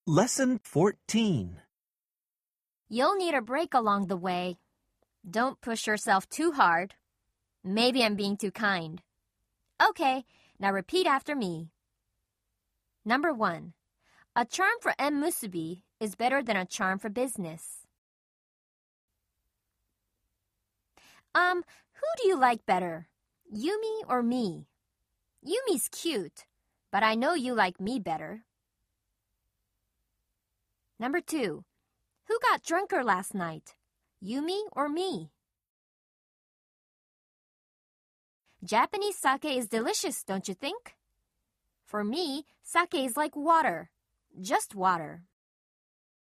Lesson 14. You'll need a break along the way. Don't push yourself too hard. Maybe I'm being too kind. Okay, now repeat after me. Number 1. A charm for enmusubi is better than a charm for business. Who do you like better? Yumi or me? Yumi's cute, but I know you like me better. Number 2. Who got drunker last night? Yumi or me? Japanese sake is delicious, don't you think? For me, sake is like water. Just water.